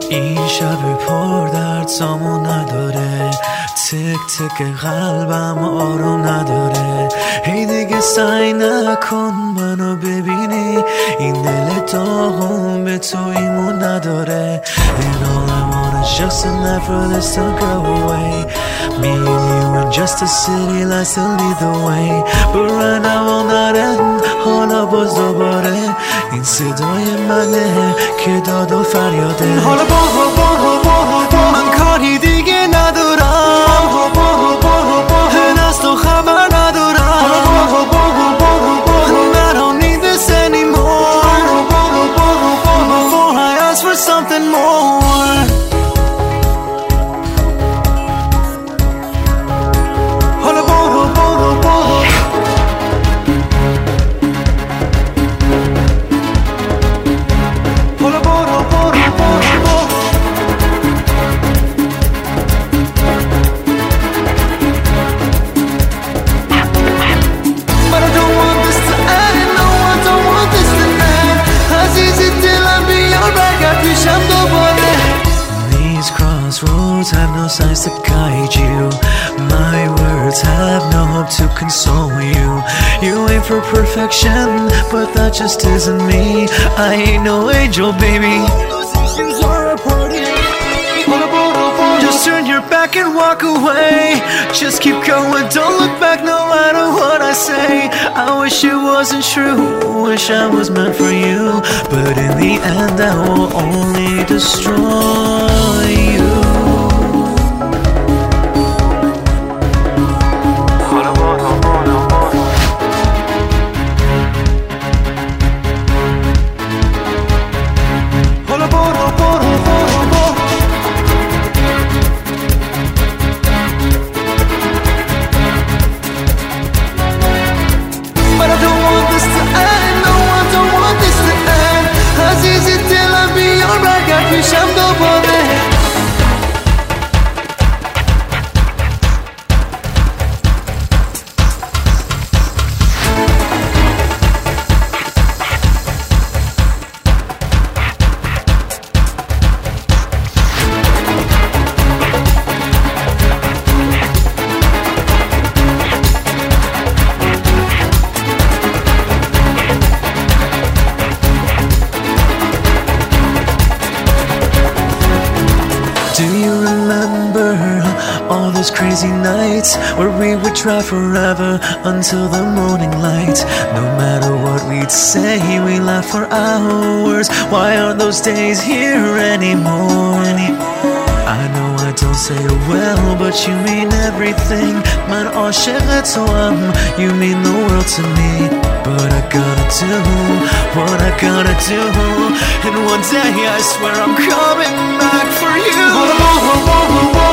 این شب پر درد سامون نداره، تک تک قلبم آروم نداره. هی دیگه سعی نکن منو ببینی، این دل داغم به تو ایمون نداره. And all I want is just to never this to go away. Me and you in just a city lights to lead the way. But right now will not end. حالا باز دوباره این صدای منه که داد و فریاده. حالا با من کاری دیگه ندارم، از تو خبر ندارم. I don't need this anymore before I ask for something more. حالا برو Roads have no signs to guide you. My words have no hope to console you. You aim for perfection, but that just isn't me. I ain't no angel, baby. Just turn your back and walk away. Just keep going, don't look back no matter what I say. I wish it wasn't true, wish I was meant for you. But in the end I will only destroy you. Do you remember all those crazy nights where we would try forever until the morning light? No matter what we'd say, we laugh for hours. Why aren't those days here anymore? I know I don't say it well, but you mean everything. Man, عاشقتم, you mean the world to me. But I gotta do what I gotta do. And one day I swear I'm coming back for you.